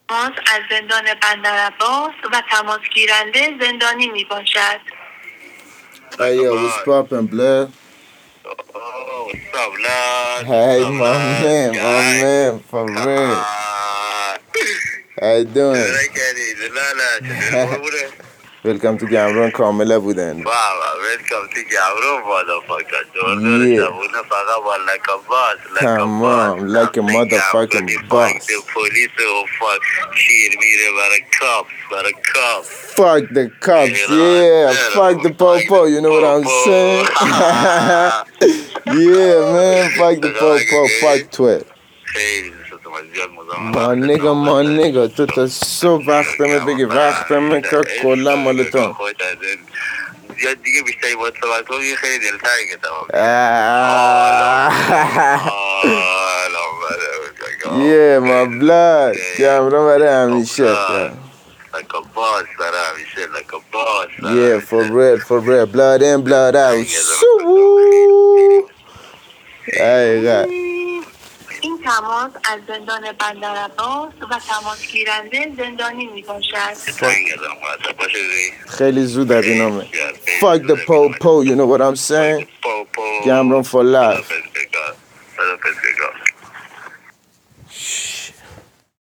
از زندان بندرعباس و تماس گیرنده زندانی می باشد. Hey yo, what's poppin', blood? Oh, what's up, lad? Hey, What's up, my lad? man, for real. How you doing? Welcome to Gamron کامله بودن. Welcome to Gamron, motherfucker. Yeah. Tamam, like a motherfucking boss. The police will fuck shit میره برای cops. Fuck the cops, yeah. Fuck the popo, you know what I'm saying? Yeah, man, fuck the popo, fuck twit. ما نگا تو تا صبح وقتمه بگی وقتمه که کلا مال تو. زیاد دیگه بیشتری باید صحبت کنم خیلی دلتنگه تمام. Yeah, my blood. کامران برای همیشه. Like a boss برای همیشه. Like a boss. Yeah, for real. Blood in, blood out. این تماس از زندان بندرعباس و تماس گیرنده زندانی می باشد. خیلی زود از اینامه. Fuck the po, you know what I'm saying? Gamron for life.